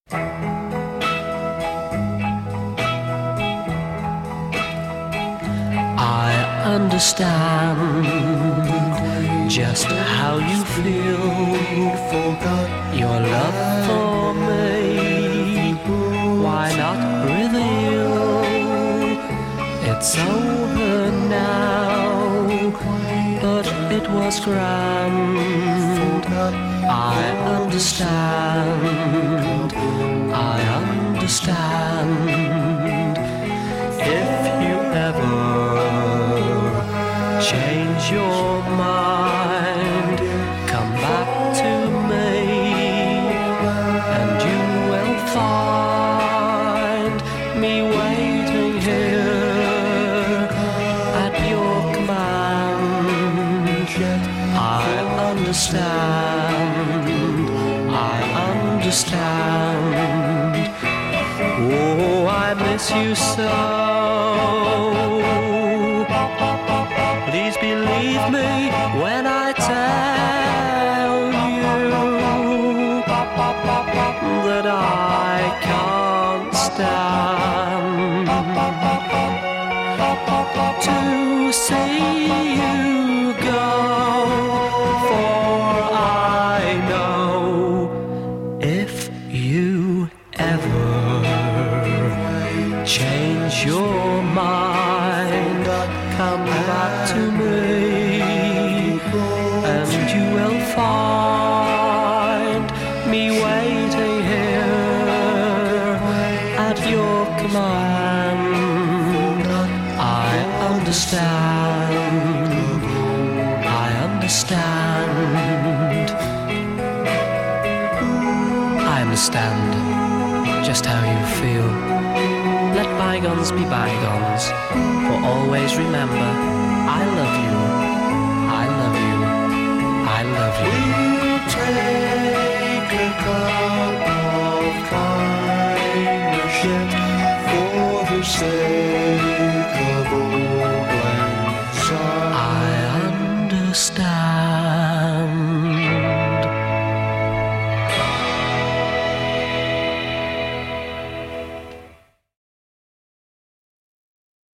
I understand just how you feel. Your love for me, why not reveal? It's over now, but it was grand. I understand, I understand. If you ever change your mind, come back to me, and you will find me waiting here at your command. I understand, I understand. Oh, I miss you so. Please believe me when I tell you that I can't stand to see you go, for I know if you ever change your mind, come back to me, and you will find me waiting here at your command. I understand, I understand. I understand just how you feel. Let bygones be bygones, for always remember, I love you